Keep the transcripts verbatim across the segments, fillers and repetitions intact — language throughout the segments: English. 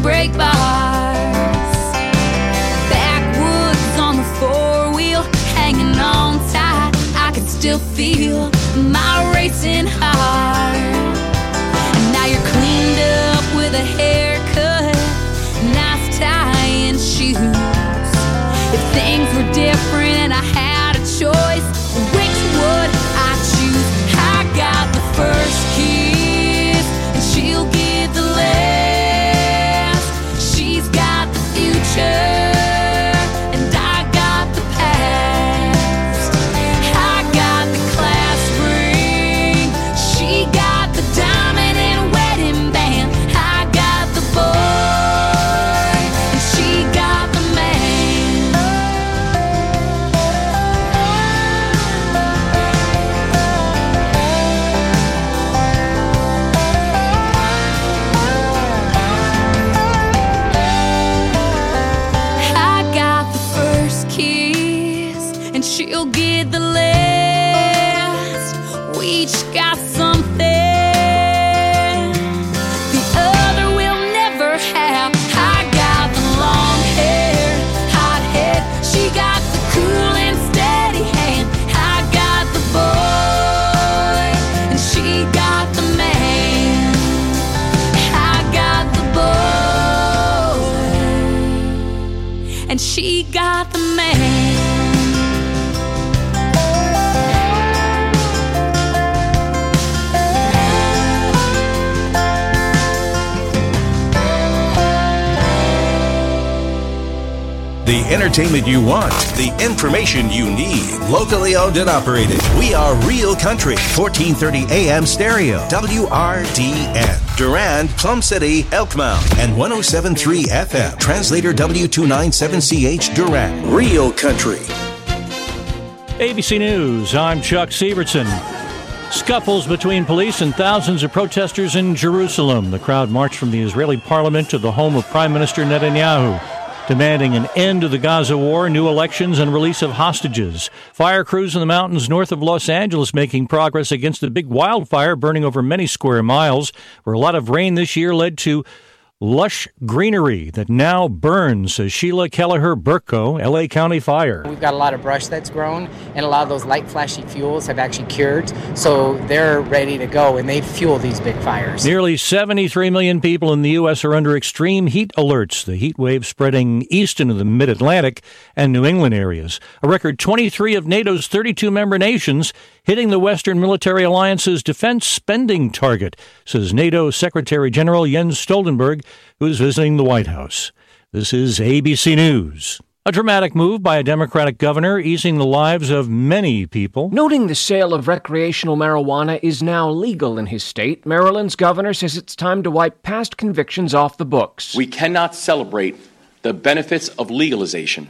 break bars. Backwoods on the four-wheel, hanging on tight. I can still feel my racing heart. And now you're cleaned up with a haircut, nice tie and shoes. If things were different and I had a choice, which would I choose? I got the first kiss, and she'll get the last. She's got the future, and I got the past. I got the class ring, she got the diamond and wedding band. I got the boy, and she got the man. I got the first kiss, and she'll get the last. We each got something the other will never have. I got the long hair, hot head. She got the cool and steady hand. I got the boy, and she got the man. I got the boy, and she got the man. The entertainment you want, the information you need. Locally owned and operated. We are Real Country, fourteen thirty A M stereo, W R D N. Durand, Plum City, Elkmount, and one oh seven point three F M. Translator W two ninety-seven C H Durand. Real Country. A B C News, I'm Chuck Sievertson. Scuffles between police and thousands of protesters in Jerusalem. The crowd marched from the Israeli parliament to the home of Prime Minister Netanyahu, demanding an end to the Gaza war, new elections, and release of hostages. Fire crews in the mountains north of Los Angeles making progress against a big wildfire burning over many square miles, where a lot of rain this year led to lush greenery that now burns, says Sheila Kelleher-Burko, L A County Fire. We've got a lot of brush that's grown, and a lot of those light flashy fuels have actually cured, so they're ready to go, and they fuel these big fires. Nearly seventy-three million people in the U S are under extreme heat alerts, the heat wave spreading east into the mid-Atlantic and New England areas. A record twenty-three of NATO's thirty-two member nations hitting the Western Military Alliance's defense spending target, says NATO Secretary General Jens Stoltenberg, who is visiting the White House. This is A B C News. A dramatic move by a Democratic governor easing the lives of many people. Noting the sale of recreational marijuana is now legal in his state, Maryland's governor says it's time to wipe past convictions off the books. We cannot celebrate the benefits of legalization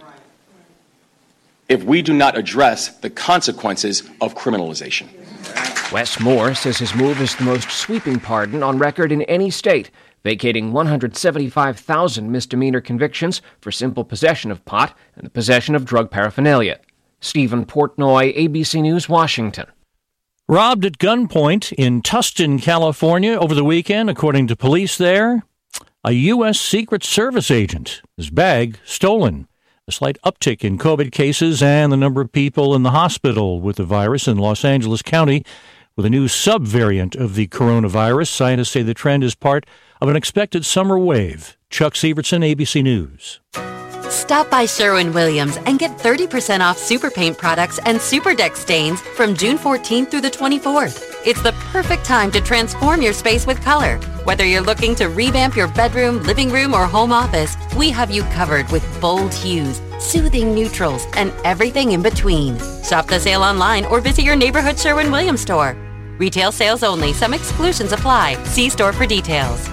if we do not address the consequences of criminalization. Wes Moore says his move is the most sweeping pardon on record in any state, vacating one hundred seventy-five thousand misdemeanor convictions for simple possession of pot and the possession of drug paraphernalia. Stephen Portnoy, A B C News, Washington. Robbed at gunpoint in Tustin, California over the weekend, according to police there. A U S Secret Service agent, his bag stolen. A slight uptick in COVID cases and the number of people in the hospital with the virus in Los Angeles County with a new subvariant of the coronavirus. Scientists say the trend is part of an expected summer wave. Chuck Sievertson, A B C News. Stop by Sherwin-Williams and get thirty percent off Super Paint products and Super Deck stains from June fourteenth through the twenty-fourth. It's the perfect time to transform your space with color. Whether you're looking to revamp your bedroom, living room, or home office, we have you covered with bold hues, soothing neutrals, and everything in between. Shop the sale online or visit your neighborhood Sherwin-Williams store. Retail sales only. Some exclusions apply. See store for details.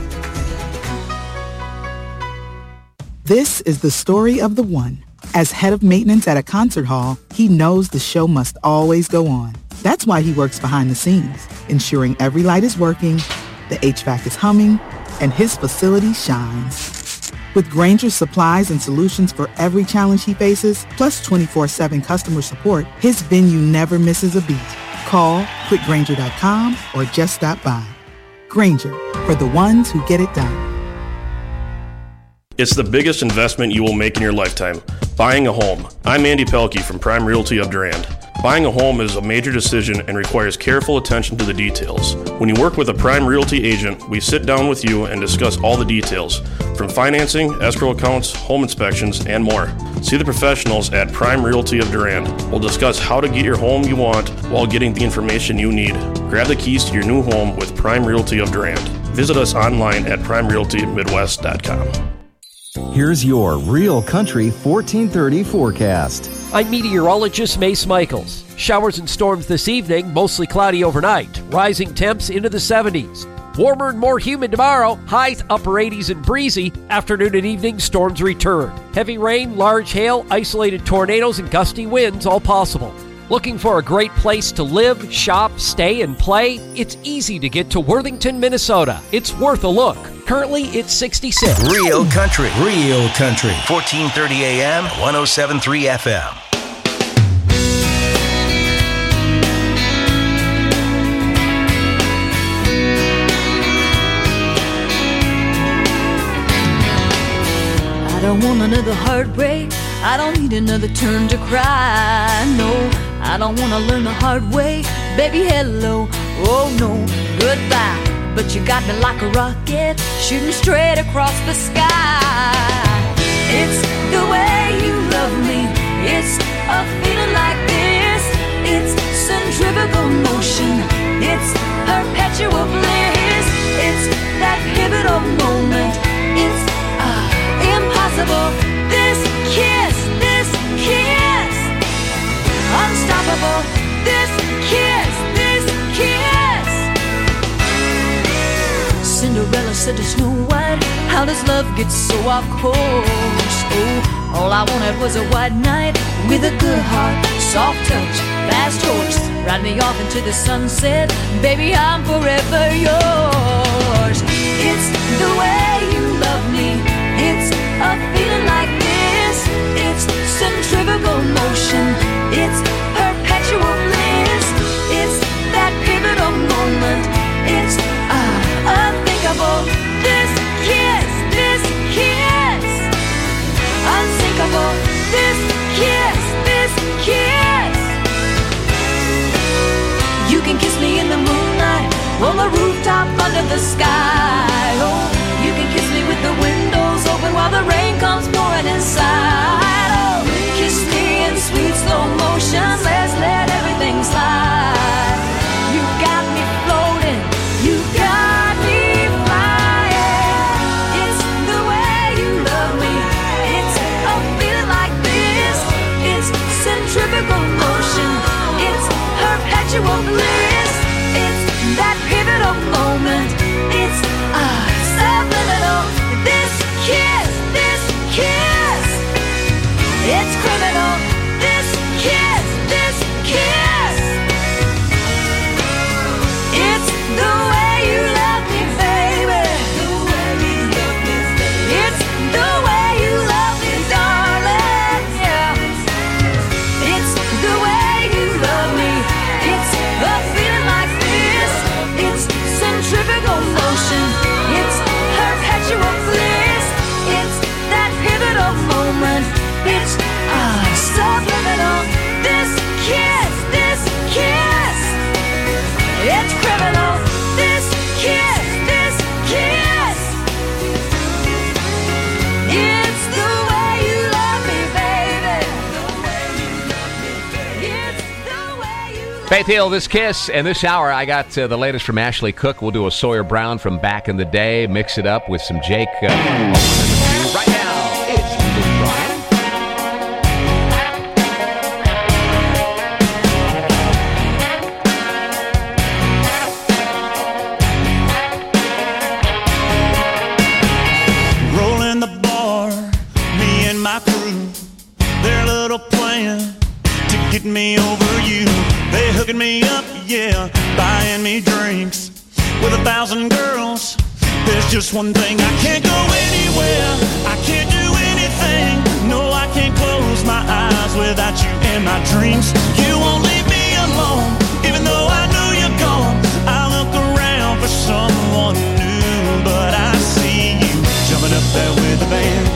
This is the story of the one. As head of maintenance at a concert hall, he knows the show must always go on. That's why he works behind the scenes, ensuring every light is working, the H V A C is humming, and his facility shines. With Grainger's supplies and solutions for every challenge he faces, plus twenty-four seven customer support, his venue never misses a beat. Call quick grainger dot com or just stop by. Grainger, for the ones who get it done. It's the biggest investment you will make in your lifetime, buying a home. I'm Andy Pelkey from Prime Realty of Durand. Buying a home is a major decision and requires careful attention to the details. When you work with a Prime Realty agent, we sit down with you and discuss all the details, from financing, escrow accounts, home inspections, and more. See the professionals at Prime Realty of Durand. We'll discuss how to get your home you want while getting the information you need. Grab the keys to your new home with Prime Realty of Durand. Visit us online at prime realty midwest dot com. Here's your Real Country fourteen thirty forecast. I'm meteorologist Mace Michaels. Showers and storms this evening, mostly cloudy overnight. Rising temps into the seventies. Warmer and more humid tomorrow, highs upper eighties and breezy. Afternoon and evening, storms return. Heavy rain, large hail, isolated tornadoes, and gusty winds all possible. Looking for a great place to live, shop, stay, and play? It's easy to get to Worthington, Minnesota. It's worth a look. Currently, it's sixty-six. Real Country, Real Country, fourteen thirty A M, one oh seven point three F M. I don't want another heartbreak. I don't need another turn to cry. No, I don't want to learn the hard way. Baby, hello. Oh, no, goodbye. But you got me like a rocket, shooting straight across the sky. It's the way you love me. It's a feeling like this. It's centrifugal motion. It's perpetual bliss. It's that pivotal moment. It's uh, impossible. This kiss, this kiss, unstoppable. This kiss, this kiss. Cinderella said to Snow White, how does love get so off course? Oh, all I wanted was a white knight with a good heart, soft touch, fast horse. Ride me off into the sunset, baby, I'm forever yours. It's the way you love me. It's a feeling like this. It's centrifugal motion. It's perpetual bliss. It's that pivotal moment. It's uh, unthinkable. This kiss, this kiss, unsinkable. This kiss, this kiss. You can kiss me in the moonlight, on the rooftop, under the sky. Oh, you can kiss me with the windows open while the rain comes pouring inside. Oh, kiss me in sweet slow motion. Let's let everything slide. You got me floating. You got me flying. It's the way you love me. It's a feeling like this. It's centrifugal motion. It's perpetual bliss. It's that pivotal moment. It's uh, subliminal. This kiss, this kiss, it's criminal. This kiss, this kiss, it's the way you love me, baby. It's the way you love me, darling. Yeah. It's the way you love me. It's a feeling like this. It's centrifugal motion. It's perpetual bliss. It's that pivotal moment. It's uh, subliminal. This kiss, this kiss, it's criminal. This kiss, this kiss, it's the way you love me, baby. It's the way you love me. Faith Hill, This Kiss, and this hour I got uh, the latest from Ashley Cook. We'll do a Sawyer Brown from back in the day, mix it up with some Jake. Uh, right now, it's Luke Bryan. Rolling the bar, me and my crew, their little plan to get me over you. They hooking me up, yeah, buying me drinks with a thousand girls. There's just one thing, I can't go anywhere, I can't do anything. No, I can't close my eyes without you in my dreams. You won't leave me alone, even though I know you're gone. I look around for someone new, but I see you jumping up there with the band.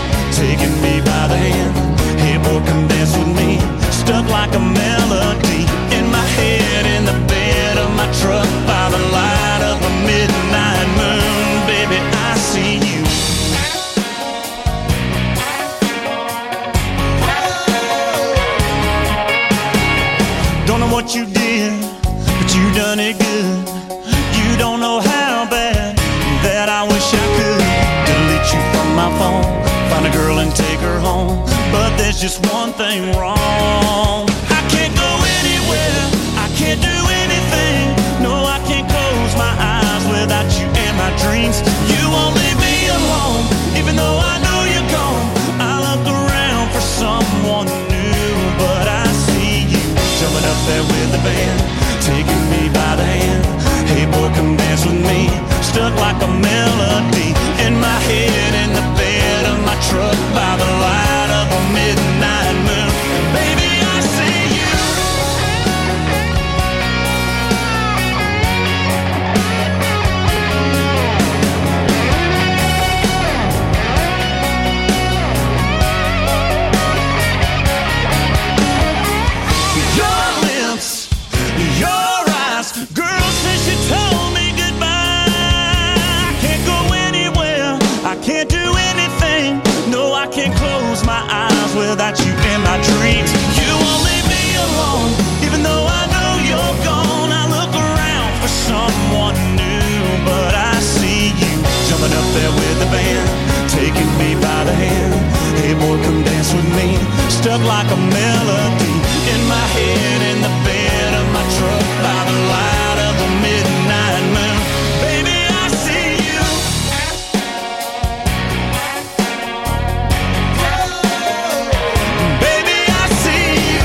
what you did, but you done it good. You don't know how bad that I wish I could delete you from my phone, find a girl and take her home. But there's just one thing wrong. I can't go anywhere, I can't do anything. No, I can't close my eyes without you in my dreams. You won't leave me alone, even though I know you're gone. I look around for someone new, but I see you jumping up there with the band, taking me by the hand. Hey boy, come dance with me. Stuck like a melody in my head, in the bed of my truck by the light of the midnight moon. Baby, I see you. Your lips, your eyes, girl, since you told me goodbye, I can't go anywhere, I can't do anything. No, I can't close my eyes without you in my dreams. You won't leave me alone, even though I know you're gone. I look around for someone new, but I see you jumping up there with the band, taking me by the hand. Hey boy, come dance with me. Stuck like a melody in my head, in the bed of my truck by the light of the midnight moon. Baby, I see you. Baby, I see you.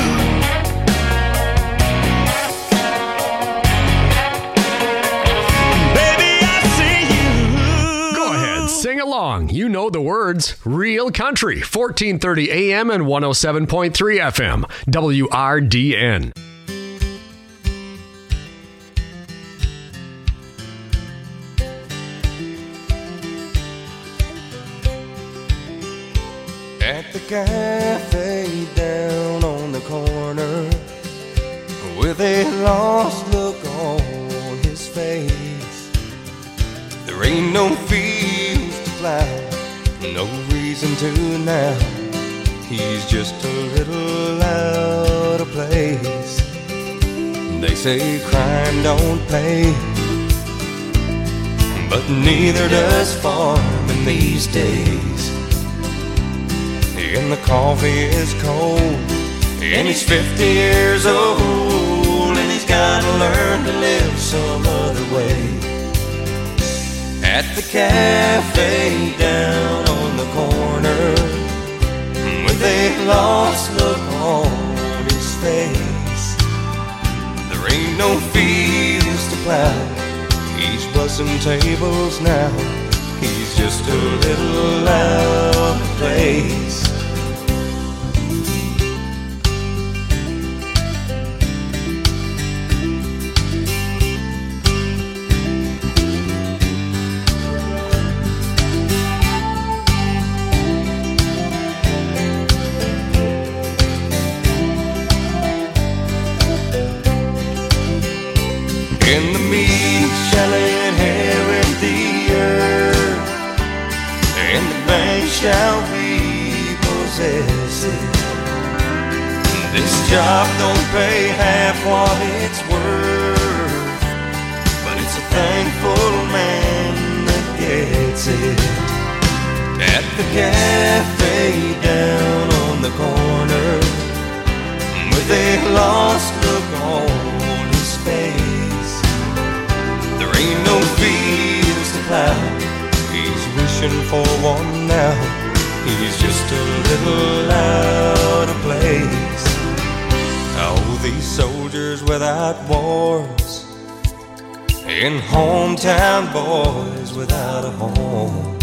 Baby, I see you. Go ahead, sing along. You know the words. Real Country, fourteen thirty A M and one oh seven point three F M, W R D N. At the cafe down on the corner, with a lost look on his face, there ain't no fields to plow, no reason to now. He's just a little out of place. They say crime don't pay, but neither does farming these days. And the coffee is cold, and he's fifty years old, and he's gotta learn to live some other way. At the cafe down on the corner, with a lost look on his face, there ain't no fields to plow, he's bussing tables now. He's just a little out of place. And the meek shall inherit the earth, and the bank shall repossess it. This job don't pay half what it's worth, but it's a thankful man that gets it. At the cafe down on the corner, with a lost look on his face, there ain't no fields to plow, he's wishing for one now. He's just a little out of place. Oh, these soldiers without wars, and hometown boys without a home,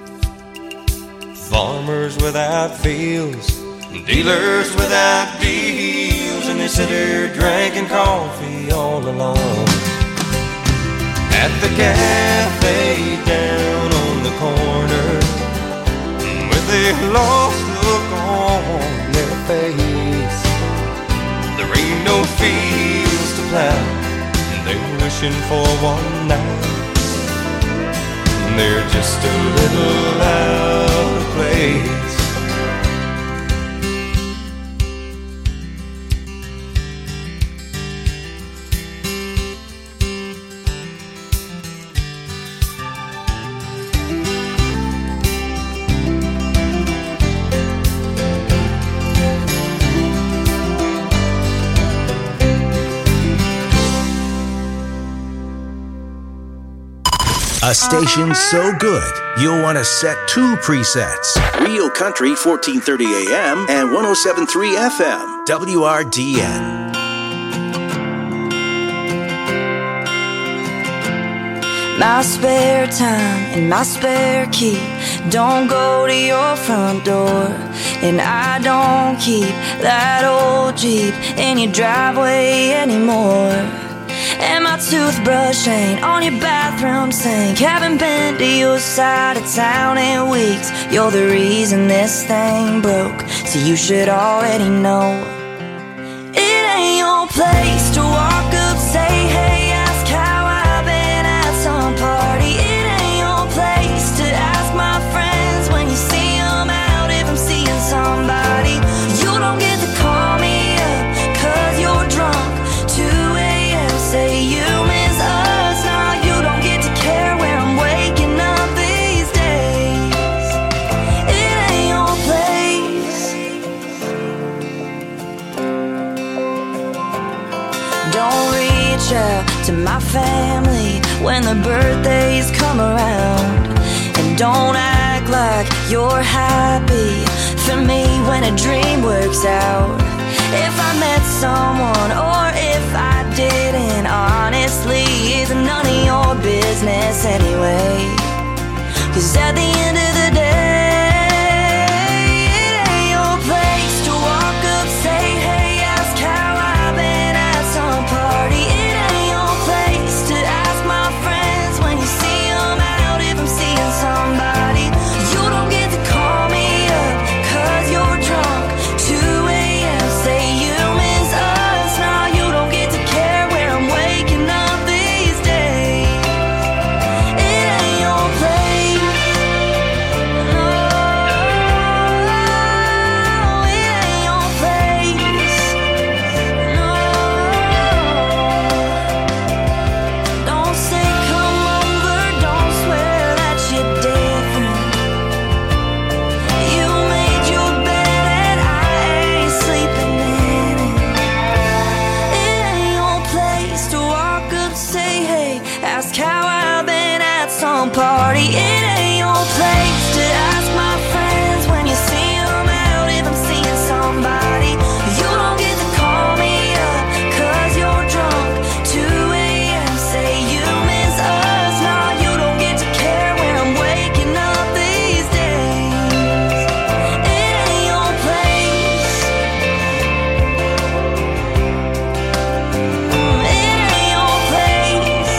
farmers without fields, dealers without deals, and they sit there drinking coffee all alone. At the cafe down on the corner, with a lost look on their face, there ain't no fields to plow, they're wishing for one night, they're just a little out of place. A station so good, you'll want to set two presets. Real Country, fourteen thirty A M and one oh seven point three F M, W R D N. My spare time and my spare key don't go to your front door, and I don't keep that old Jeep in your driveway anymore. And my toothbrush ain't on your bathroom sink. Haven't been to your side of town in weeks. You're the reason this thing broke, so you should already know. It ain't your place to walk up, say hey, ask how I've been at some party. It ain't your place to ask my friends when you see them out if I'm seeing somebody. You don't get to call me up cause you're drunk. two a.m. say you miss us. Now you don't get to care where I'm waking up these days. It ain't your place. Don't reach out to my family when the birthdays come around, and don't act like you're happy for me when a dream works out. If I met someone or if I didn't, honestly, it's none of your business anyway. Cause at the end of the day, it ain't your place to walk up, say hey, ask how I've been at some party. It ain't your place to ask my friends when you see them out if I'm seeing somebody. You don't get to call me up cause you're drunk. two a.m. say you miss us. Now you don't get to care where I'm waking up these days. It ain't your place. No, it ain't your place. No, don't say come over, don't swear that you're different. You made your bed and I ain't sleeping in it. It ain't your place to walk up, say hey, ask how I've been at some party. It ain't your place to ask my friends when you see them out if I'm seeing somebody. You don't get to call me up cause you're drunk. two a.m. say you miss us. Now you don't get to care where I'm waking up these days. It ain't your place. It ain't your place.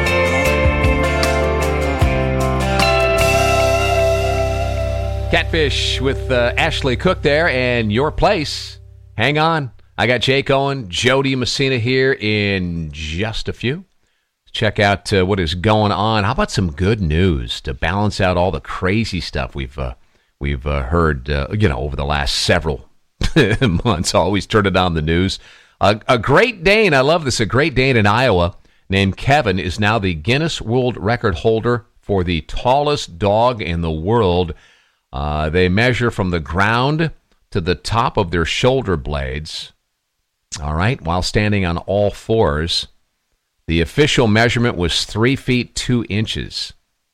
Catfish with uh, Ashley Cook there, and Your Place. Hang on. I got Jake Owen, Jody Messina here in just a few. Check out uh, what is going on. How about some good news to balance out all the crazy stuff we've uh, we've uh, heard, uh, you know, over the last several months. Always turn it on the news. Uh, a Great Dane, I love this. A Great Dane in Iowa named Kevin is now the Guinness World Record holder for the tallest dog in the world. Uh, they measure from the ground to the top of their shoulder blades, all right, while standing on all fours. The official measurement was three feet, two inches.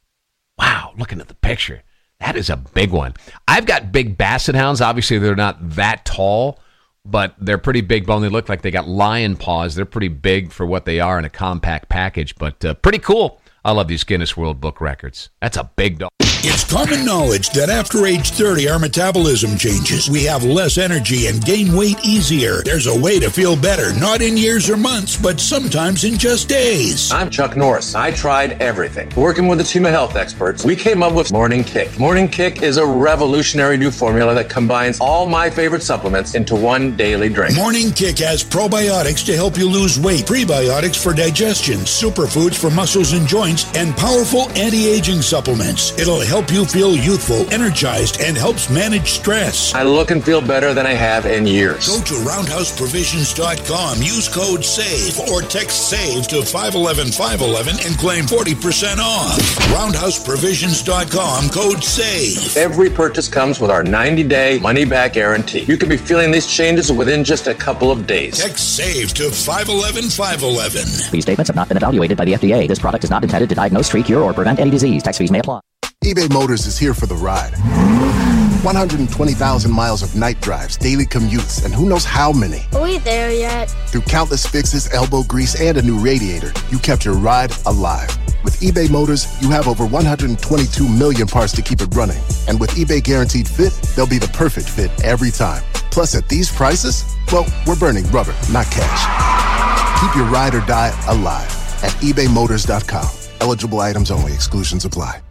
Wow, looking at the picture, that is a big one. I've got big basset hounds. Obviously, they're not that tall, but they're pretty big bone. They look like they got lion paws. They're pretty big for what they are in a compact package, but uh, pretty cool. I love these Guinness World Book records. That's a big dog. It's common knowledge that after age thirty, our metabolism changes. We have less energy and gain weight easier. There's a way to feel better, not in years or months, but sometimes in just days. I'm Chuck Norris. I tried everything. Working with a team of health experts, we came up with Morning Kick. Morning Kick is a revolutionary new formula that combines all my favorite supplements into one daily drink. Morning Kick has probiotics to help you lose weight, prebiotics for digestion, superfoods for muscles and joints, and powerful anti-aging supplements. It'll help you feel youthful, energized, and helps manage stress. I look and feel better than I have in years. Go to roundhouse provisions dot com, use code SAVE, or text SAVE to five one one five one one and claim forty percent off. roundhouse provisions dot com, code SAVE. Every purchase comes with our ninety-day money-back guarantee. You can be feeling these changes within just a couple of days. Text SAVE to five one one five one one. These statements have not been evaluated by the F D A. This product is not intended intended to diagnose, treat, cure, or prevent any disease. Tax fees may apply. eBay Motors is here for the ride. one hundred twenty thousand miles of night drives, daily commutes, and who knows how many. Are we there yet? Through countless fixes, elbow grease, and a new radiator, you kept your ride alive. With eBay Motors, you have over one hundred twenty-two million parts to keep it running. And with eBay Guaranteed Fit, they'll be the perfect fit every time. Plus, at these prices, well, we're burning rubber, not cash. Keep your ride or die alive at ebay motors dot com. Eligible items only. Exclusions apply.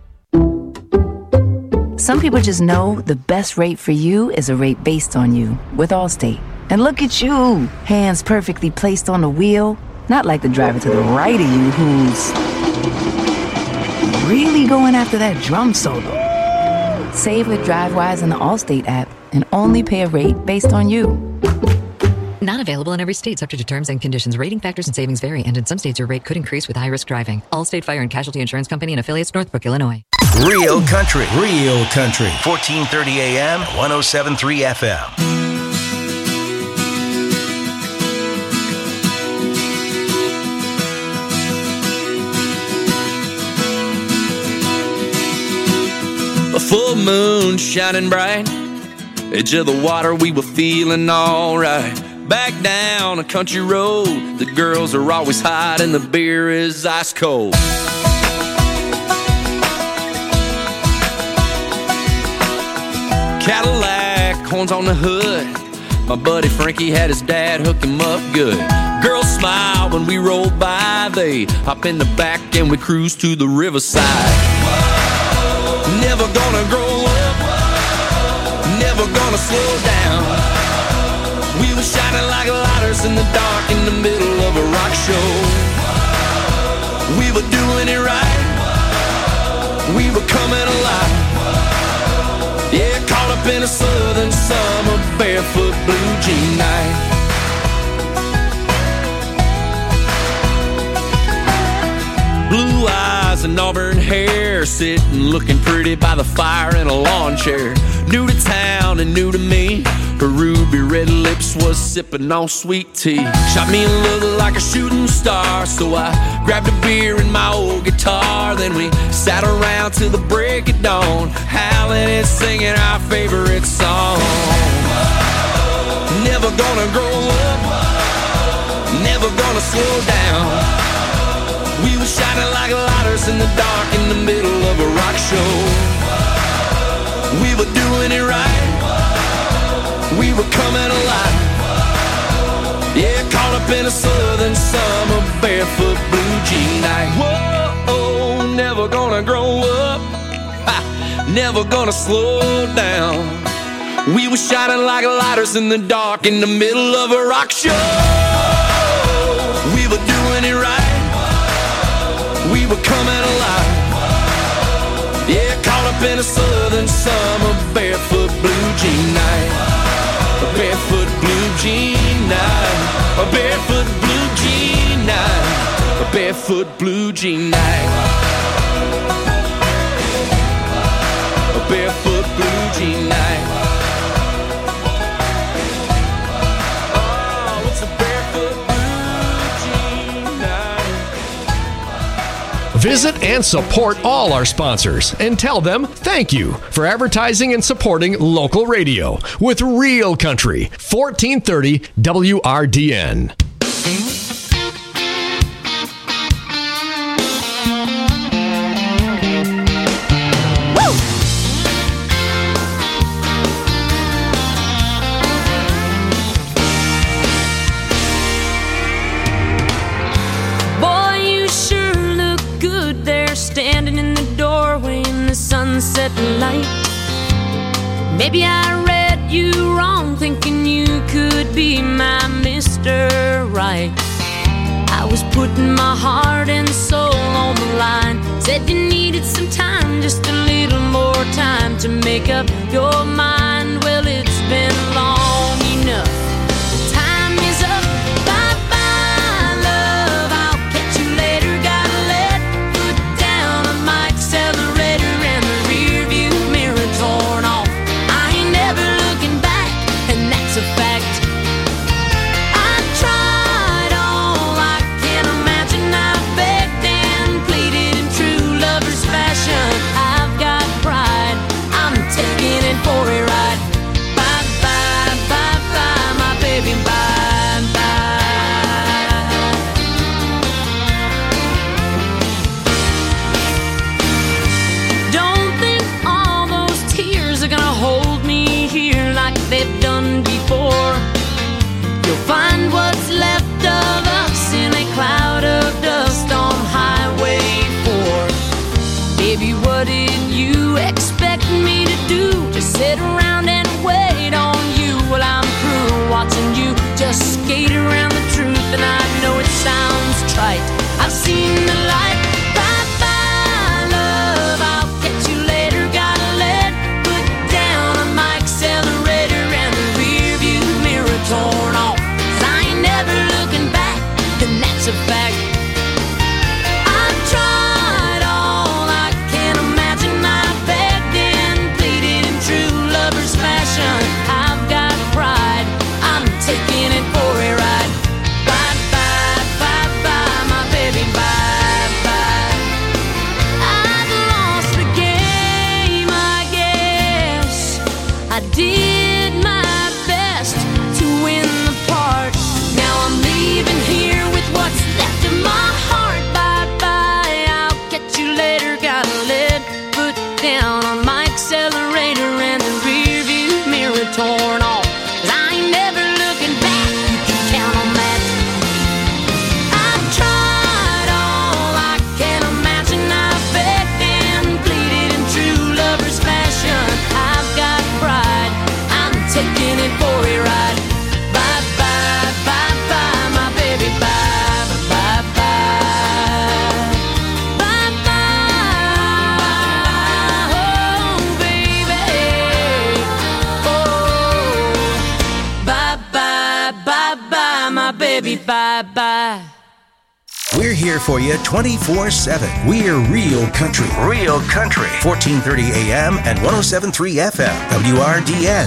Some people just know the best rate for you is a rate based on you with Allstate. And look at you, hands perfectly placed on the wheel, not like the driver to the right of you who's really going after that drum solo. Save with DriveWise in the Allstate app and only pay a rate based on you. Not available in every state, subject to terms and conditions. Rating factors and savings vary, and in some states your rate could increase with high-risk driving. Allstate Fire and Casualty Insurance Company and affiliates, Northbrook, Illinois. Real Country, Real Country, fourteen thirty A M, one oh seven point three F M. A full moon shining bright, edge of the water, we were feeling alright. Back down a country road, the girls are always hot and the beer is ice cold. Cadillac, horns on the hood, my buddy Frankie had his dad hook him up good. Girls smile when we roll by, they hop in the back and we cruise to the riverside. Never gonna grow up, never gonna slow down. We were shining like lighters in the dark in the middle of a rock show. We were doing it right, we were coming alive. Yeah, caught up in a southern summer, barefoot blue jean night. Blue eyes and auburn hair, sitting looking pretty by the fire in a lawn chair. New to town and new to me, her ruby red lips was sipping on sweet tea. Shot me a look like a shooting star, so I grabbed a beer and my old guitar. Then we sat around till the break of dawn, howling and singing our favorite song. Never gonna grow up, never gonna slow down. We were shining like lighters in the dark in the middle of a rock show. We were doing it right, we were coming alive. Yeah, caught up in a southern summer, barefoot blue jean night. Whoa, never gonna grow up, ha, never gonna slow down. We were shining like lighters in the dark in the middle of a rock show. We were doing it right, we were coming alive. Yeah, caught up in a southern summer, barefoot blue jean night. A barefoot blue jean night. A barefoot blue jean night. A barefoot blue jean night. A barefoot blue jean night. Oh, it's a barefoot blue jean night. Visit and support all our sponsors and tell them thank you for advertising and supporting local radio with Real Country, fourteen thirty W R D N. Standing in the doorway in the sunset light. Maybe I read you wrong, thinking you could be my Mister Right. I was putting my heart and soul on the line. Said you needed some time, just a little more time to make up your mind. Well, it's been long enough. Time is up. Bye-bye, love. I'll catch you later. Gotta let foot down on my accelerator and the rear view mirror torn off. I ain't never looking back, and that's a fact. I tried all I can imagine. I begged and pleaded and I did my best to win the part. Now I'm leaving here with what's left of my heart. Bye-bye, I'll catch you later. Got a lead foot down on my accelerator and the rear view mirror torn off. 'Cause I ain't never looking back, you can count on that. I've tried all I can imagine. I've begged and pleaded in true lover's fashion. I've got pride, I'm taking it for a ride. Bye bye, bye bye, my baby, bye bye bye. Bye bye, oh baby. Oh, bye bye, bye bye, my baby, bye bye. We're here for you twenty-four seven. We're Real Country. Real Country. fourteen thirty A M and one oh seven point three F M. W R D N.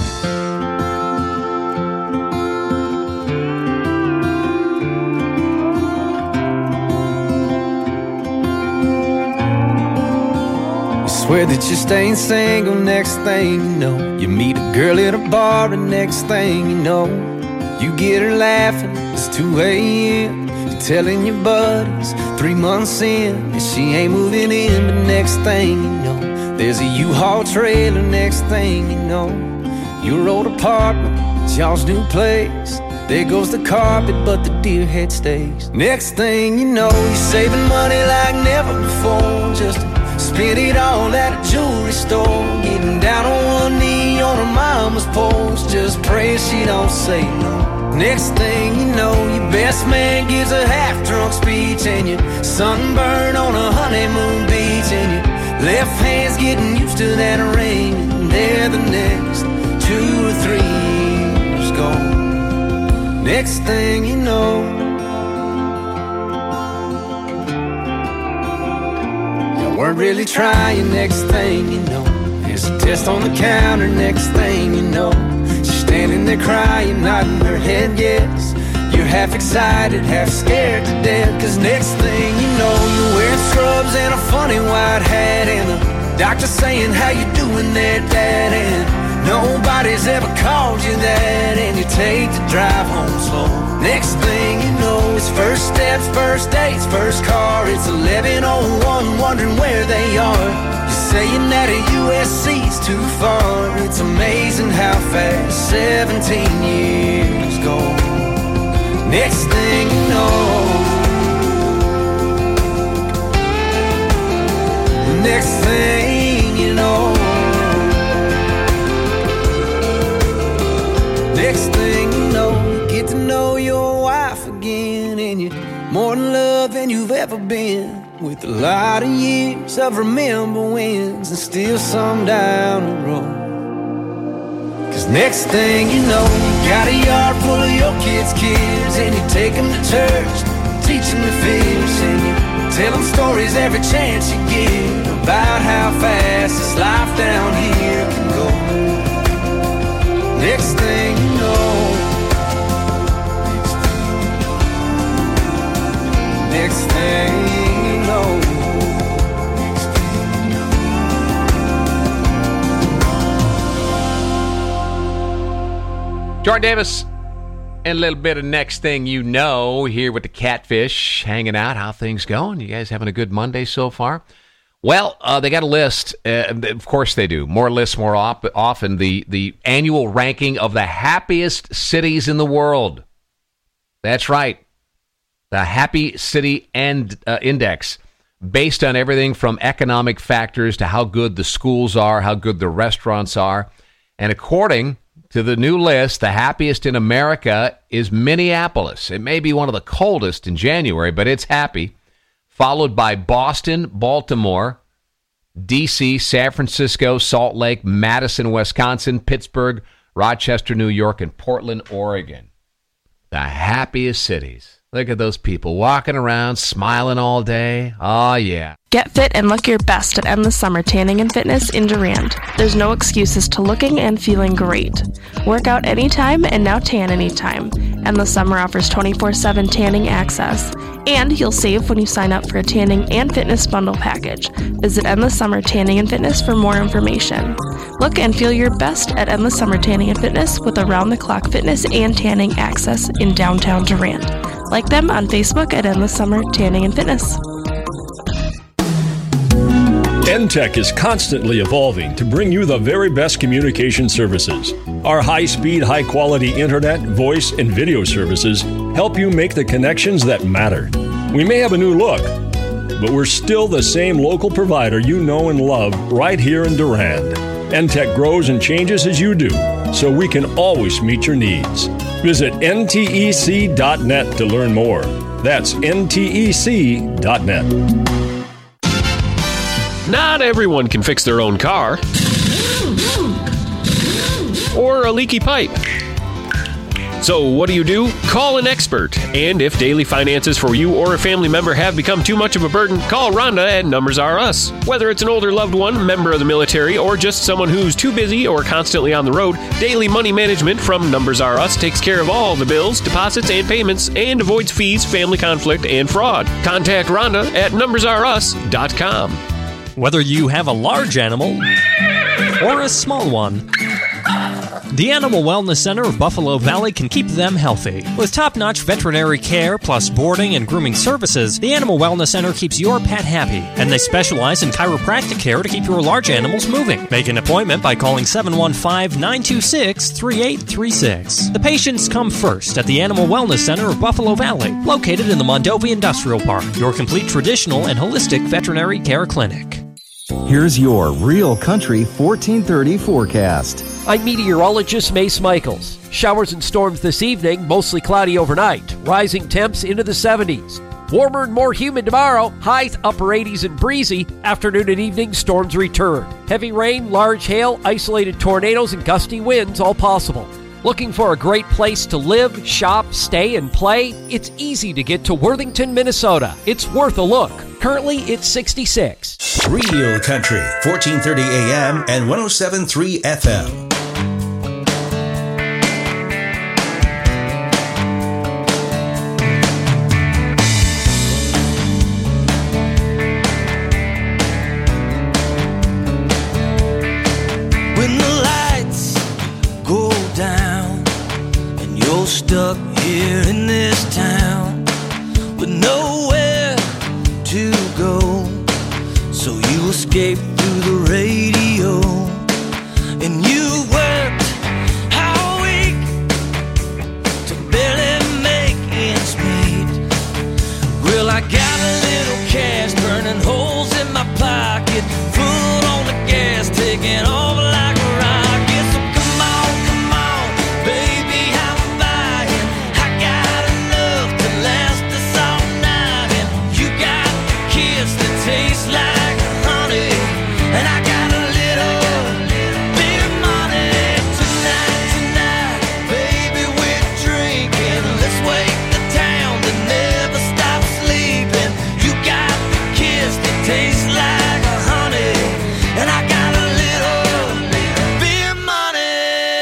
Swear that you're staying single, next thing you know, you meet a girl at a bar, and next thing you know, you get her laughing, it's two A M You're telling your buddies, three months in, and she ain't moving in. But next thing you know, there's a U-Haul trailer. Next thing you know, your old apartment, it's y'all's new place. There goes the carpet, but the deer head stays. Next thing you know, you're saving money like never before, just to spend it all at a jewelry store. Getting down on one knee on her mama's porch, just praying she don't say no. Next thing you know, your best man gives a half-drunk speech, and you're sunburned on a honeymoon beach, and your left hand's getting used to that ring, and there the next two or three years gone. Next thing you know, you weren't really trying. Next thing you know, there's a test on the counter. Next thing you know, she's standing there crying, nodding her head yes. You're half excited, half scared to death. 'Cause next thing you know, you're wearing scrubs and a funny white hat, and the doctor saying, how you doing there, Dad? And nobody's ever called you that, and you take the drive home slow. Next thing you know, it's first steps, first dates, first car. It's eleven oh one, wondering where they are. You're saying that a U S C's too far. It's amazing how fast seventeen years go. Next thing you know, next thing you know, next thing you know, you get to know your wife again, and you're more in love than you've ever been. With a lot of years of remember wins, and still some down the road. 'Cause next thing you know, you got a yard full of your kids' kids, and you take them to church, teach them to fish, and you tell them stories every chance you get about how fast this life down here can go. Next thing you know, next thing you know, Jordan Davis and a little bit of Next Thing You Know here with the Catfish, hanging out. How things going? You guys having a good Monday so far? Well, uh, they got a list. Uh, of course they do. More lists, more op- often. The, the annual ranking of the happiest cities in the world. That's right. The Happy City and, uh, Index, based on everything from economic factors to how good the schools are, how good the restaurants are. And according to the new list, the happiest in America is Minneapolis. It may be one of the coldest in January, but it's happy. Followed by Boston, Baltimore, D C, San Francisco, Salt Lake, Madison, Wisconsin, Pittsburgh, Rochester, New York, and Portland, Oregon. The happiest cities. Look at those people walking around, smiling all day. Oh, yeah. Get fit and look your best at Endless Summer Tanning and Fitness in Durand. There's no excuses to looking and feeling great. Work out anytime and now tan anytime. Endless Summer offers twenty-four seven tanning access. And you'll save when you sign up for a tanning and fitness bundle package. Visit Endless Summer Tanning and Fitness for more information. Look and feel your best at Endless Summer Tanning and Fitness with around-the-clock fitness and tanning access in downtown Durant. Like them on Facebook at Endless Summer Tanning and Fitness. N Tech is constantly evolving to bring you the very best communication services. Our high-speed, high-quality internet, voice, and video services help you make the connections that matter. We may have a new look, but we're still the same local provider you know and love right here in Durand. N Tech grows and changes as you do, so we can always meet your needs. Visit N T E C dot net to learn more. That's N T E C dot net. Not everyone can fix their own car or a leaky pipe. So what do you do? Call an expert. And if daily finances for you or a family member have become too much of a burden, call Rhonda at Numbers R Us. Whether it's an older loved one, member of the military, or just someone who's too busy or constantly on the road, Daily Money Management from Numbers R Us takes care of all the bills, deposits, and payments and avoids fees, family conflict, and fraud. Contact Rhonda at numbers r us dot com. Whether you have a large animal or a small one, the Animal Wellness Center of Buffalo Valley can keep them healthy. With top-notch veterinary care plus boarding and grooming services, the Animal Wellness Center keeps your pet happy, and they specialize in chiropractic care to keep your large animals moving. Make an appointment by calling seven one five, nine two six, three eight three six. The patients come first at the Animal Wellness Center of Buffalo Valley, located in the Mondovi Industrial Park, your complete traditional and holistic veterinary care clinic. Here's your Real Country fourteen thirty forecast. I'm meteorologist Mace Michaels. Showers and storms this evening, mostly cloudy overnight. Rising temps into the seventies. Warmer and more humid tomorrow. Highs upper eighties and breezy. Afternoon and evening storms return. Heavy rain, large hail, isolated tornadoes, and gusty winds all possible. Looking for a great place to live, shop, stay, and play? It's easy to get to Worthington, Minnesota. It's worth a look. Currently, it's sixty-six. Real Country, fourteen thirty A M and one oh seven point three F M. When the lights go down and you're stuck here in this town with nowhere to go, so you escape through the radio, and you worked all week to barely make ends meet. Well, I got a little cash burning holes in my pocket, foot on the gas, taking off like a rocket. So come on, come on, baby, I'm buying. I got enough to last us all night, and you got the kiss that tastes like honey, and I got a little bit of money. Tonight, tonight, baby, we're drinking. Let's wake the town that never stops sleeping. You got the kiss that tastes like honey, and I got a little beer money.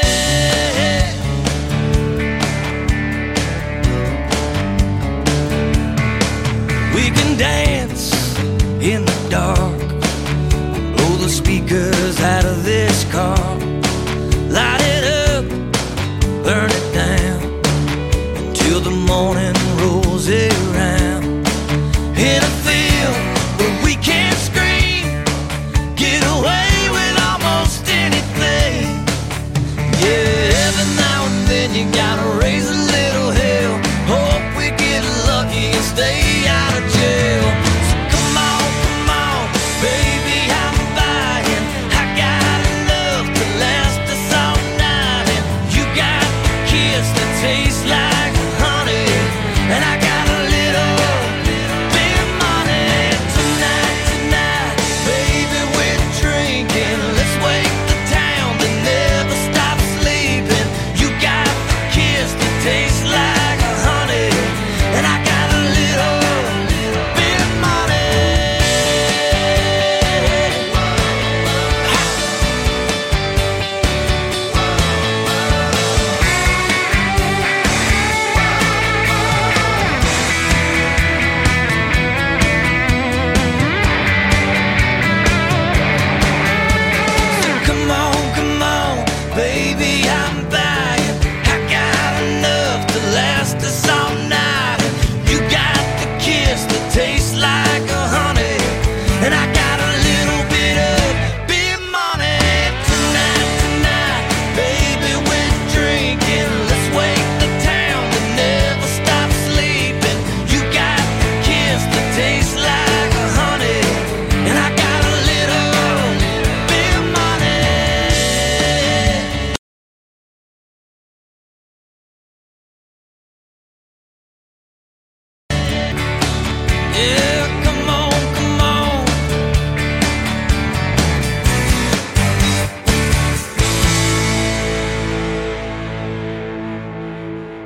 We can dance in the dark, blow the speakers out of this car, light it up, burn it down, until the morning rolls around. In a field where we can't scream, get away with almost anything. Yeah, every now and then you gotta raise a little hell, hope we get lucky and stay out of jail. So come on, come on, baby, I'm buying. I got enough to last us all night, and you got the kiss that tastes like honey, and I got a little beer money. Tonight, tonight, baby, we're drinking. Let's wake the town that never stops sleeping. You got the kiss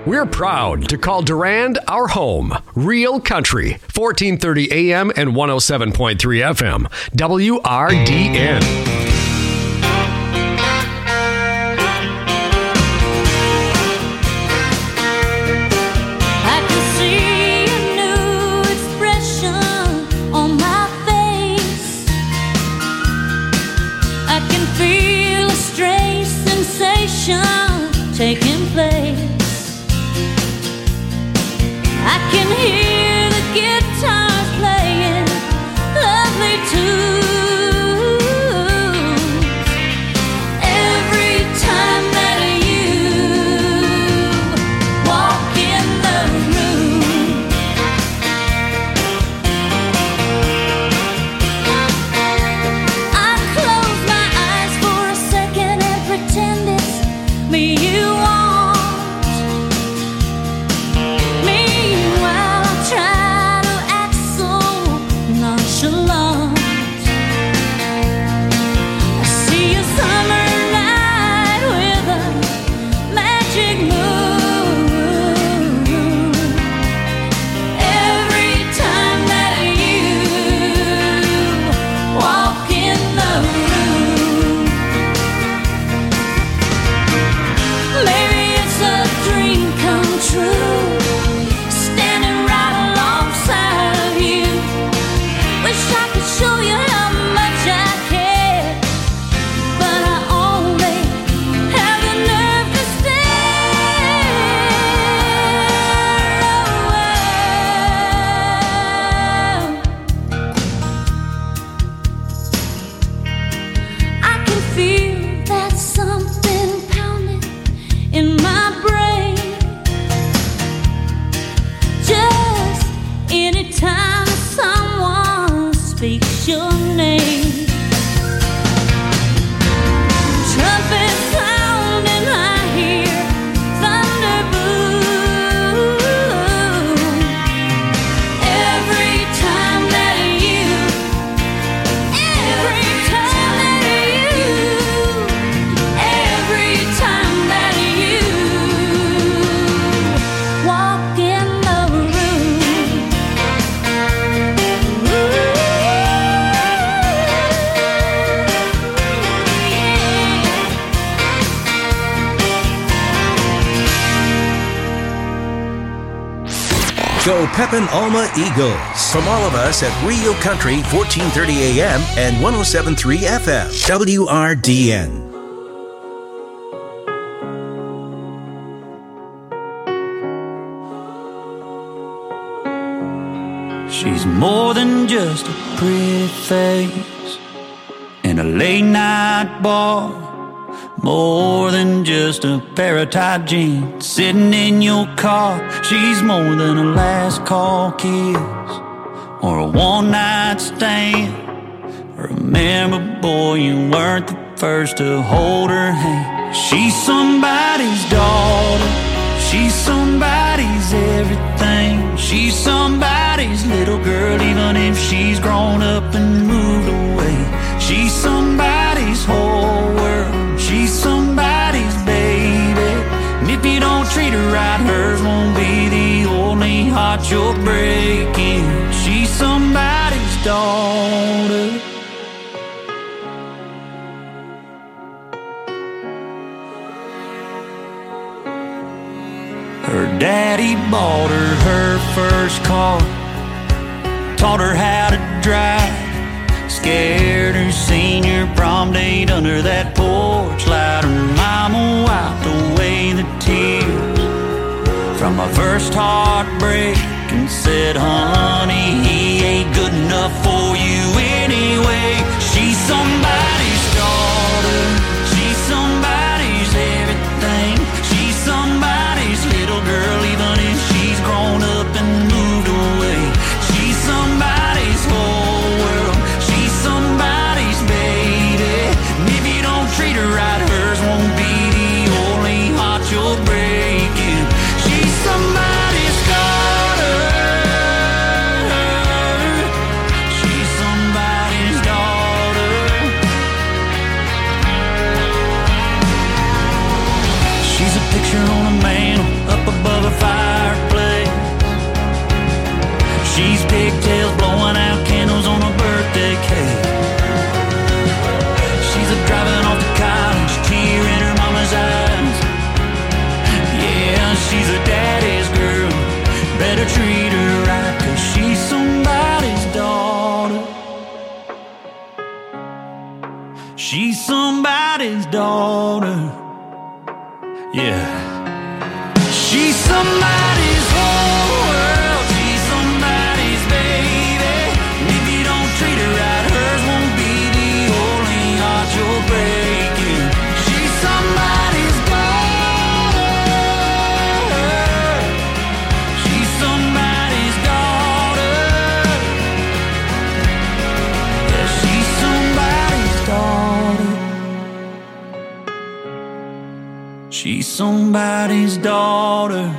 We're proud to call Durand our home. Real Country, fourteen thirty A M and one oh seven point three F M. W R D N. Taking place, I can hear the guitars playing lovely tunes every time that you walk in the room. I close my eyes for a second and pretend it's me you Go Pepin Alma Eagles. From all of us at Real Country, fourteen thirty A M and one oh seven point three F M. W R D N. She's more than just a pretty face in a late night bar. More than just a pair of tight jeans sitting in your car. She's more than a last call kiss or a one night stand. Remember, boy, you weren't the first to hold her hand. She's somebody's daughter. She's somebody's everything. She's somebody's little girl, even if she's grown up and moved away. She's somebody's whole world. She's somebody's baby. And if you don't treat her right, hers won't be the only heart you're breaking. She's somebody's daughter. Her daddy bought her her first car, taught her how to drive, scared her senior prom date under that porch light. Her mama wiped away the tears from my first heartbreak and said, honey, he ain't good enough for you anyway. She's somebody's daughter. She's somebody's everything. She's somebody's little girl, even if she's grown up and moved away. She's somebody's whole world. She's somebody's baby. And if you don't treat her right, hers won't be the only heart you're breaking. She's somebody's daughter. She's somebody's daughter. She's a picture on a mantle, up above her fireplace. She's pigtails blowing out candles on a birthday cake. She's a driving off to college, tear in her mama's eyes. Yeah, she's a daddy's girl, better treat her right, 'cause she's somebody's daughter. She's somebody's daughter. Yeah. She's somebody's whole world. She's somebody's baby. And if you don't treat her right, hers won't be the only heart you're breaking. She's somebody's daughter. She's somebody's daughter. Yeah, she's somebody's daughter. She's somebody's daughter.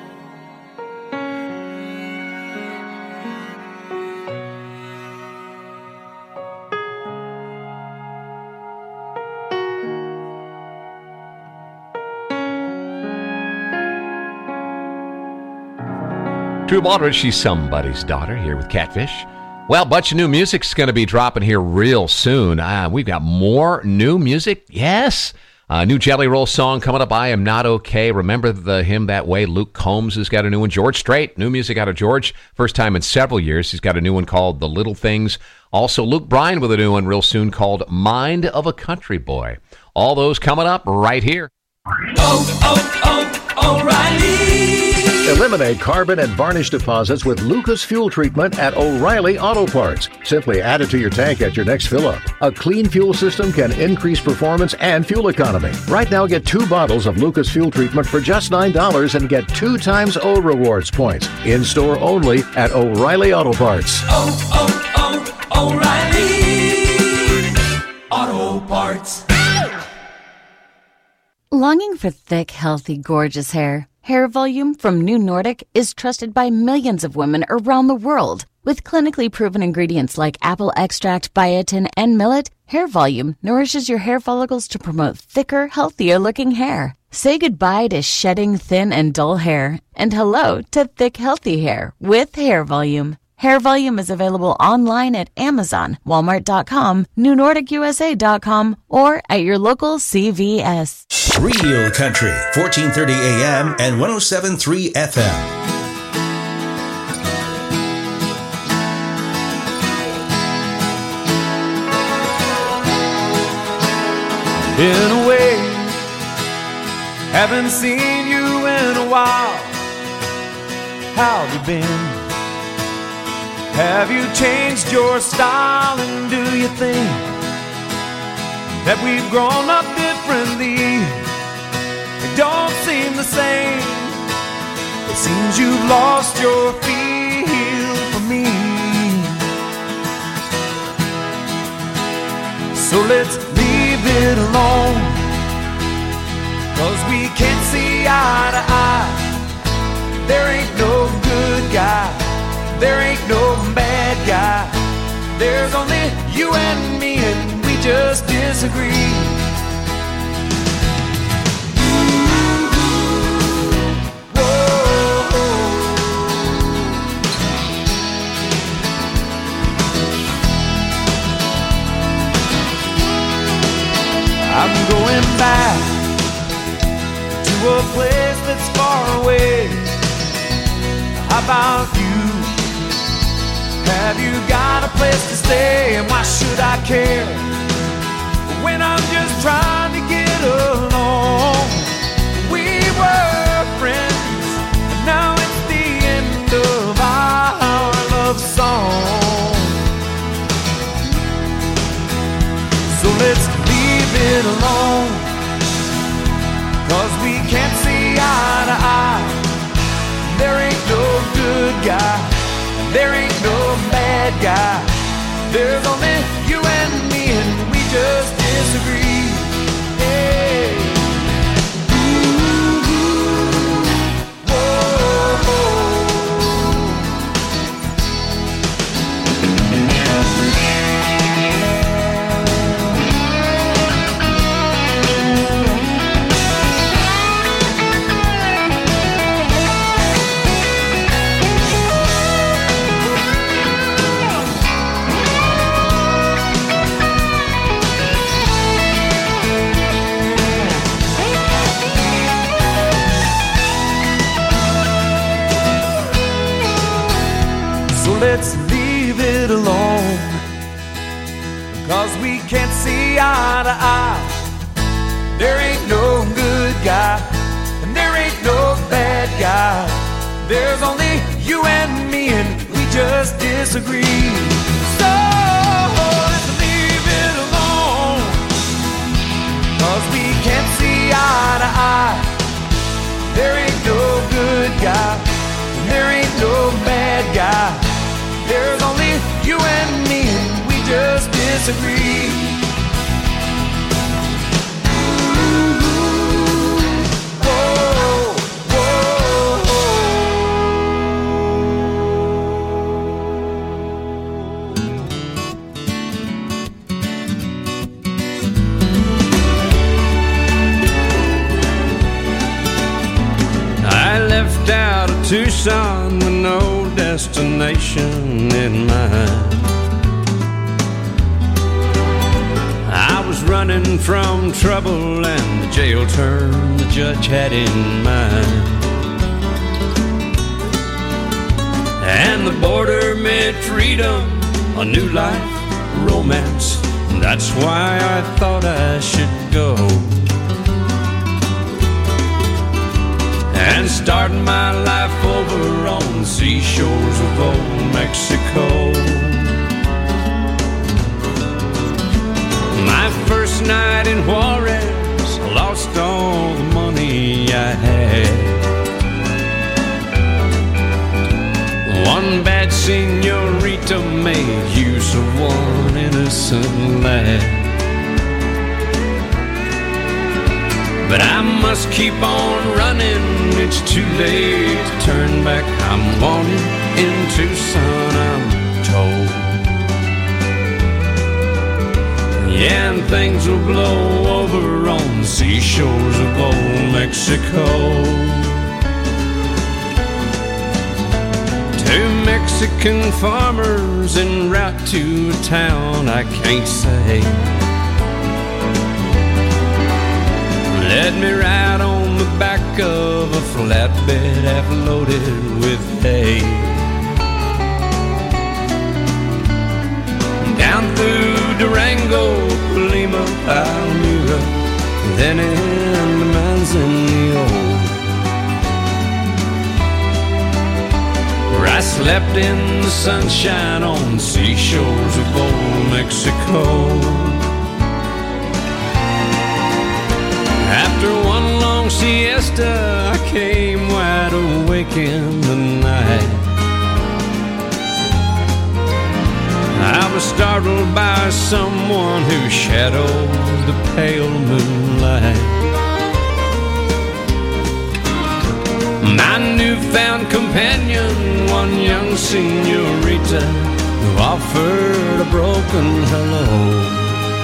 Drew Baldridge, she's somebody's daughter, here with Catfish. Well, a bunch of new music's going to be dropping here real soon. Uh, we've got more new music. Yes. A new Jelly Roll song coming up, I Am Not Okay. Remember the Him That Way. Luke Combs has got a new one. George Strait, new music out of George. First time in several years. He's got a new one called The Little Things. Also, Luke Bryan with a new one real soon called Mind of a Country Boy. All those coming up right here. Oh, oh, oh, O'Reilly. Eliminate carbon and varnish deposits with Lucas Fuel Treatment at O'Reilly Auto Parts. Simply add it to your tank at your next fill-up. A clean fuel system can increase performance and fuel economy. Right now, get two bottles of Lucas Fuel Treatment for just nine dollars and get two times O Rewards points. In-store only at O'Reilly Auto Parts. Oh, oh, oh, O'Reilly Auto Parts. Longing for thick, healthy, gorgeous hair? Hair Volume from New Nordic is trusted by millions of women around the world. With clinically proven ingredients like apple extract, biotin, and millet, Hair Volume nourishes your hair follicles to promote thicker, healthier-looking hair. Say goodbye to shedding thin and dull hair, and hello to thick, healthy hair with Hair Volume. Hair Volume is available online at Amazon, Walmart dot com, New Nordic U S A dot com, or at your local C V S. Real Country, fourteen thirty A M and one oh seven point three F M. Been away, haven't seen you in a while. How have you been? Have you changed your style, and do you think that we've grown up differently? It don't seem the same. It seems you've lost your feel for me. So let's leave it alone, 'cause we can't see eye to eye. There ain't no good guy, there ain't no bad guy. There's only you and me, and we just disagree. I'm going back to a place that's far away. How about you? Have you got a place to stay? And why should I care when I'm just trying to get along? We were friends, and now it's the end of our love song. So let's leave it alone, 'cause we can't see eye to eye. There ain't no good guy, there ain't no bad guy. There's only you and me, and we just disagree. Hey. Ooh, whoa, whoa. eye to eye. There ain't no good guy, and there ain't no bad guy. There's only you and me, and we just disagree. So let's leave it alone, 'cause we can't see eye to eye. There ain't no good guy, and there ain't no bad guy. There's only you and me, and we just disagree. Out of Tucson with no destination in mind. I was running from trouble and the jail term the judge had in mind. And the border meant freedom, a new life, romance. That's why I thought I should go and start my life over on the seashores of old Mexico. My first night in Juarez, I lost all the money I had. One bad señorita made use of one innocent lad. But I must keep on running, it's too late to turn back. I'm wanted in Tucson, I'm told. Yeah, and things will blow over on the seashores of old Mexico. Two Mexican farmers en route to a town I can't say let me ride on the back of a flatbed half loaded with hay. Down through Durango, Lima, Palmyra, then in the Manzanillo, where I slept in the sunshine on the seashores of old Mexico. After one long siesta, I came wide awake in the night. I was startled by someone who shadowed the pale moonlight. My newfound companion, one young señorita, who offered a broken hello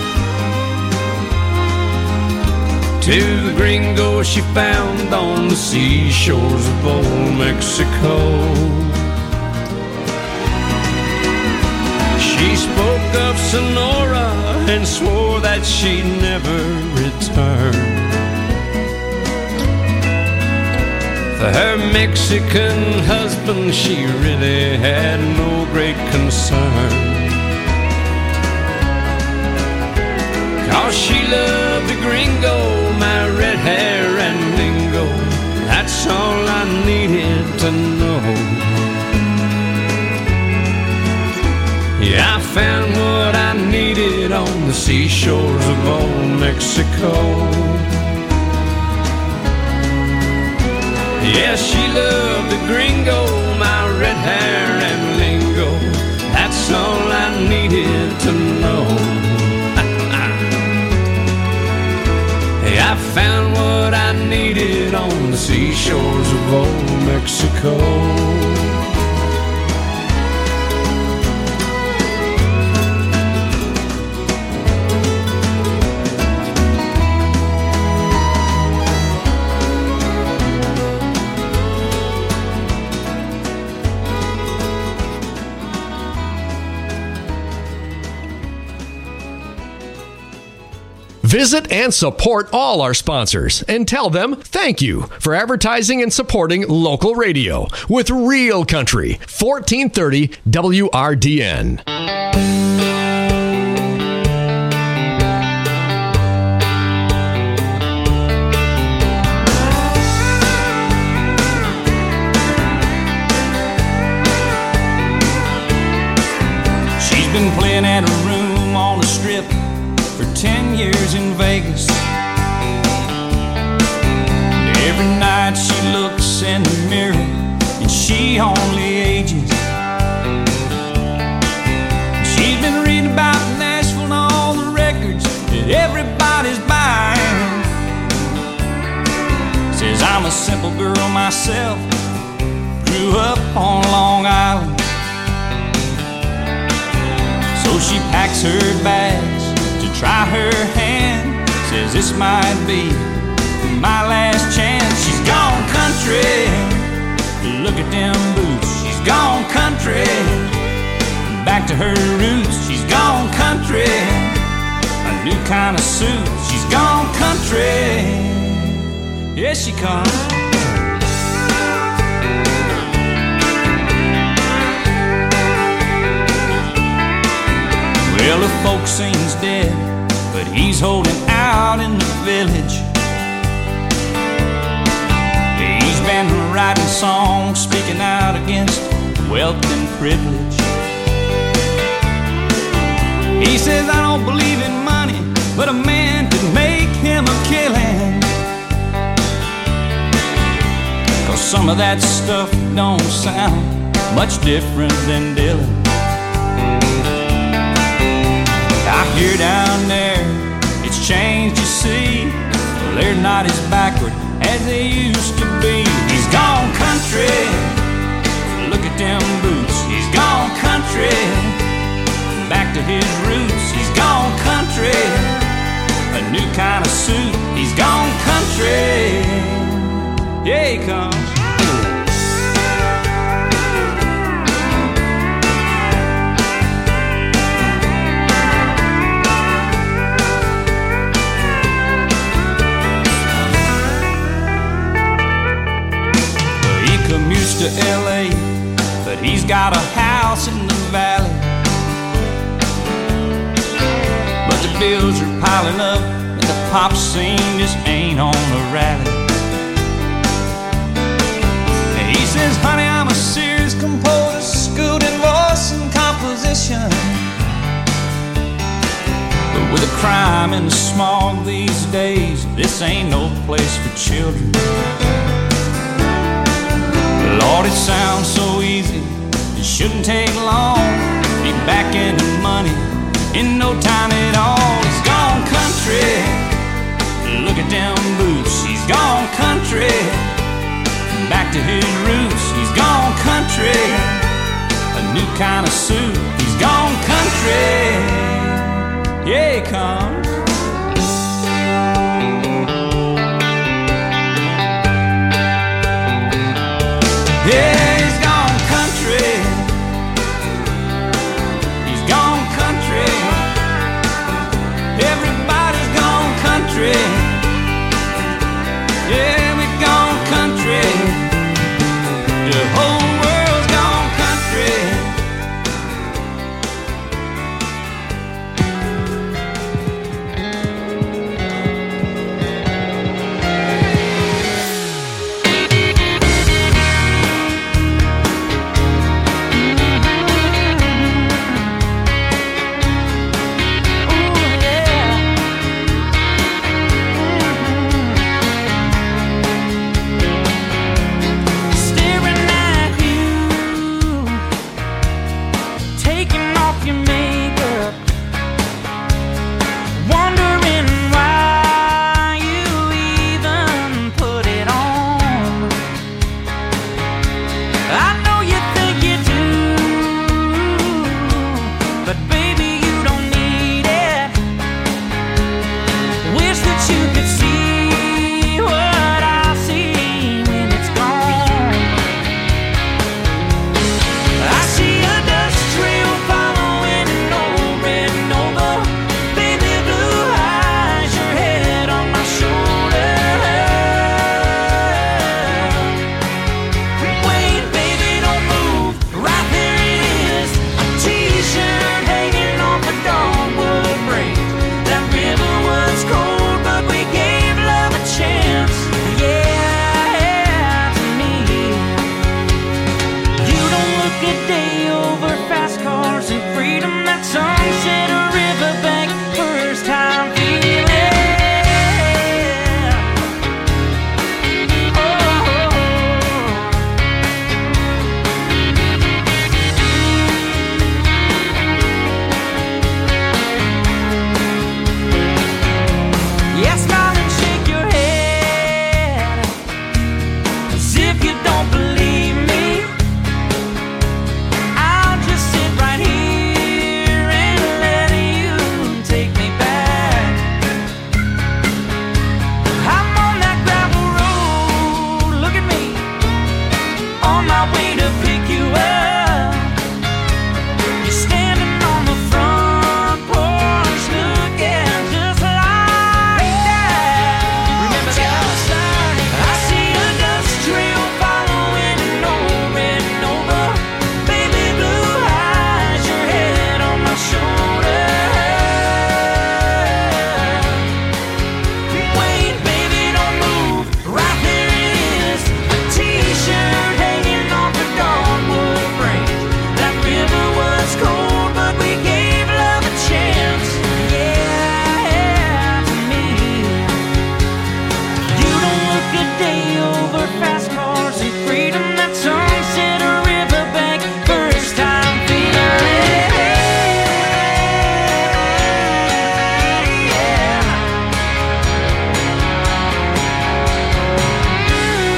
to the gringo she found on the seashores of old Mexico. She spoke of Sonora and swore that she'd never return. For her Mexican husband she really had no great concern, 'cause she loved the gringo, my red hair and lingo. That's all I needed to know. Yeah, I found what I needed on the seashores of old Mexico. Yeah, she loved the gringo, my red hair and lingo. That's all I needed to know. I found what I needed on the seashores of old Mexico. Visit and support all our sponsors and tell them thank you for advertising and supporting local radio with Real Country, fourteen thirty W R D N. Says I'm a simple girl myself, grew up on Long Island. So she packs her bags to try her hand. Says this might be my last chance. She's gone country, look at them boots. She's gone country, back to her roots. She's gone country, a new kind of suit. She's gone country, here she comes. Well, the folk sings dead, but he's holding out in the village. He's been writing songs, speaking out against wealth and privilege. He says, I don't believe in money, but a man could make him a killing. 'Cause some of that stuff don't sound much different than Dylan. I hear down there, it's changed, you see. Well, they're not as backward as they used to be. He's gone country, look at them boots. He's gone country, back to his roots. He's gone country, a new kind of suit. He's gone country, yeah he comes. Commutes to L A, but he's got a house in the valley. But the bills are piling up, and the pop scene just ain't on the rally. And he says, honey, I'm a serious composer, schooled in voice and composition. But with the crime and the smog these days, this ain't no place for children. Lord, it sounds so easy, it shouldn't take long. Be back into money in no time at all. He's gone country, look at them boots. He's gone country, back to his roots. He's gone country, a new kind of suit. He's gone country, yeah he comes. Yeah.